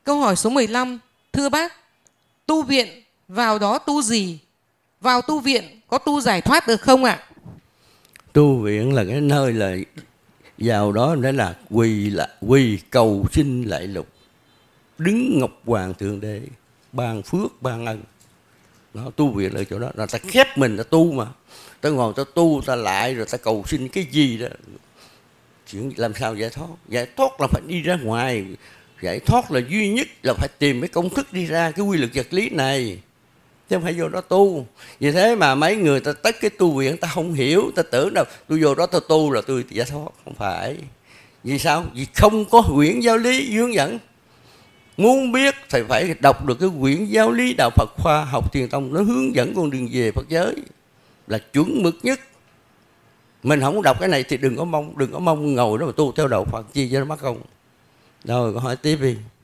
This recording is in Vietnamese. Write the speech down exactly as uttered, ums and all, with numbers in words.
Câu hỏi số mười lăm. Thưa bác, tu viện vào đó tu gì? Vào tu viện có tu giải thoát được không ạ? Tu viện là cái nơi là vào đó để là quỳ là quỳ cầu xin lạy lục, đứng ngọc hoàng thượng đế ban phước ban ân. Đó, tu viện là chỗ đó, là ta khép mình ta tu mà, ta ngồi ta tu ta lại rồi ta cầu xin cái gì đó. Chuyện làm sao giải thoát? Giải thoát là phải đi ra ngoài, giải thoát là duy nhất là phải tìm cái công thức đi ra cái quy luật vật lý này, chứ không phải vô đó tu. Vì thế mà mấy người ta tất cái tu viện ta không hiểu, ta tưởng đâu tôi vô đó tôi tu là tôi giải thoát. Không phải. Vì sao? Vì không có quyển giáo lý hướng dẫn. Muốn biết thì phải đọc được cái quyển giáo lý đạo Phật khoa học Thiền Tông, nó hướng dẫn con đường về Phật giới là chuẩn mực nhất. Mình không đọc cái này thì đừng có mong đừng có mong ngồi đó mà tu theo đạo Phật chi cho nó mất công. Rồi câu hỏi tiếp đi.